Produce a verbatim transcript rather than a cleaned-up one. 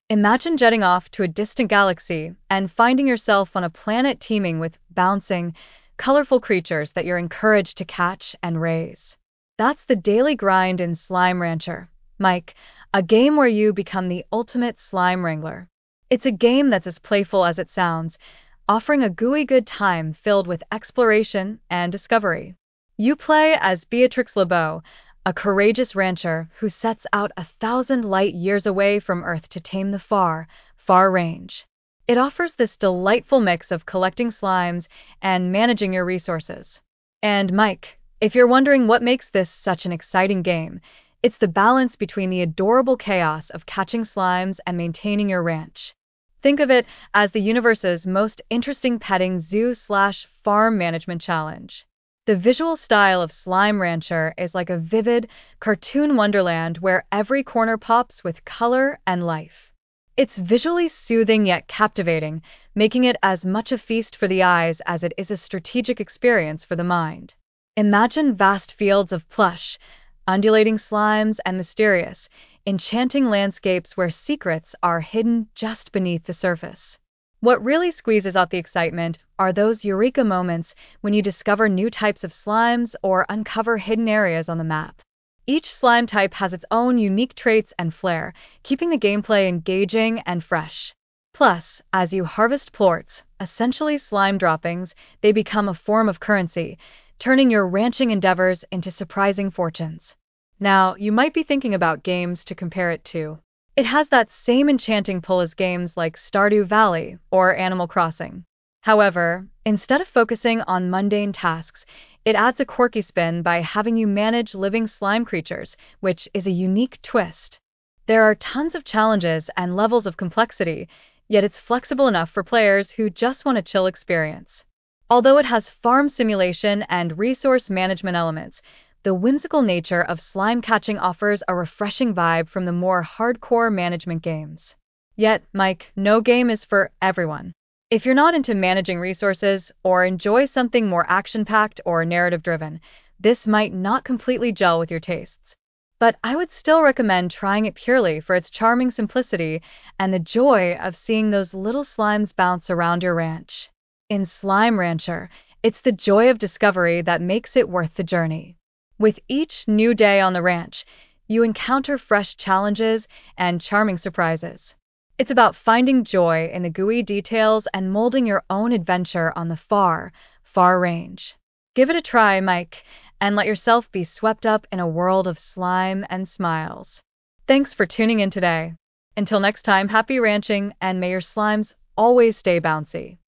Imagine jetting off to a distant galaxy and finding yourself on a planet teeming with bouncing, colorful creatures that you're encouraged to catch and raise. That's the daily grind in Slime Rancher, Mike, a game where you become the ultimate slime wrangler. It's a game that's as playful as it sounds, offering a gooey good time filled with exploration and discovery. You play as Beatrix LeBeau, a courageous rancher who sets out a thousand light years away from Earth to tame the far, far range. It offers this delightful mix of collecting slimes and managing your resources. And Mike, if you're wondering what makes this such an exciting game, it's the balance between the adorable chaos of catching slimes and maintaining your ranch. Think of it as the universe's most interesting petting zoo slash farm management challenge. The visual style of Slime Rancher is like a vivid, cartoon wonderland where every corner pops with color and life. It's visually soothing yet captivating, making it as much a feast for the eyes as it is a strategic experience for the mind. Imagine vast fields of plush, undulating slimes, and mysterious, enchanting landscapes where secrets are hidden just beneath the surface. What really squeezes out the excitement are those eureka moments when you discover new types of slimes or uncover hidden areas on the map. Each slime type has its own unique traits and flair, keeping the gameplay engaging and fresh. Plus, as you harvest plorts, essentially slime droppings, they become a form of currency, turning your ranching endeavors into surprising fortunes. Now, you might be thinking about games to compare it to. It has that same enchanting pull as games like Stardew Valley or Animal Crossing. However, instead of focusing on mundane tasks, it adds a quirky spin by having you manage living slime creatures, which is a unique twist. There are tons of challenges and levels of complexity, yet it's flexible enough for players who just want a chill experience. Although it has farm simulation and resource management elements, the whimsical nature of slime catching offers a refreshing vibe from the more hardcore management games. Yet, Mike, no game is for everyone. If you're not into managing resources or enjoy something more action-packed or narrative-driven, this might not completely gel with your tastes. But I would still recommend trying it purely for its charming simplicity and the joy of seeing those little slimes bounce around your ranch. In Slime Rancher, it's the joy of discovery that makes it worth the journey. With each new day on the ranch, you encounter fresh challenges and charming surprises. It's about finding joy in the gooey details and molding your own adventure on the far, far range. Give it a try, Mike, and let yourself be swept up in a world of slime and smiles. Thanks for tuning in today. Until next time, happy ranching, and may your slimes always stay bouncy.